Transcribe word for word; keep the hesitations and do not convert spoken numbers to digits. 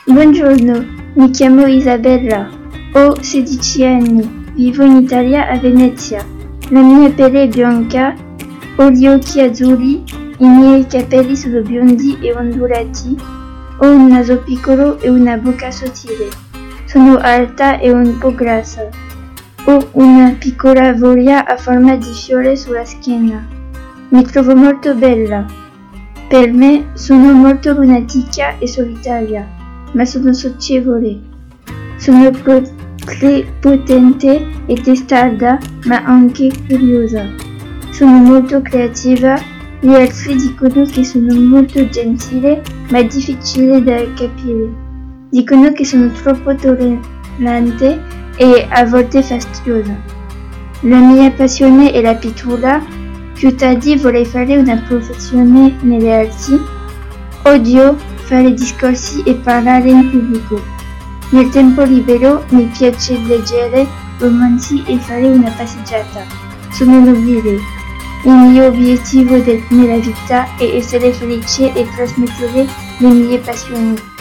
Buongiorno, mi chiamo Isabella, ho sedici anni, vivo in Italia a Venezia. La mia pelle è bianca, ho gli occhi azzurri, i miei capelli sono biondi e ondulati, ho un naso piccolo e una bocca sottile. Sono alta e un po' grassa. Ho una piccola voglia a forma di fiore sulla schiena. Mi trovo molto bella. Per me sono molto lunatica e solitaria, ma sono socievole. Sono prepotente e testarda, ma anche curiosa. Sono molto creativa. Gli altri dicono che sono molto gentile, ma difficile da capire. Dicono che sono troppo tollerante e a volte fastidiosa. La mia passione è la pittura. Più tardi vorrei fare una professione nelle arti. Odio fare discorsi e parlare in pubblico. Nel tempo libero mi piace leggere romanzi e fare una passeggiata. Sono nobile. Il mio obiettivo del, nella vita è essere felice e trasmettere le mie passioni.